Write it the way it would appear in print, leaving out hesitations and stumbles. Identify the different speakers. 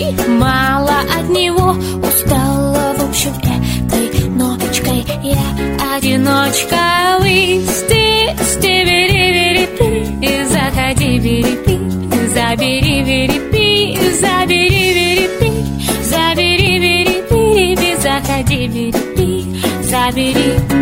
Speaker 1: мало от него, устала, в общем, этой ночкой я одиночка. Стибери-бери-пи, заходи, бери-пи, забери, бери-пи, забери, бери-пи, забери, бери-пи, заходи, бери-пи, забери.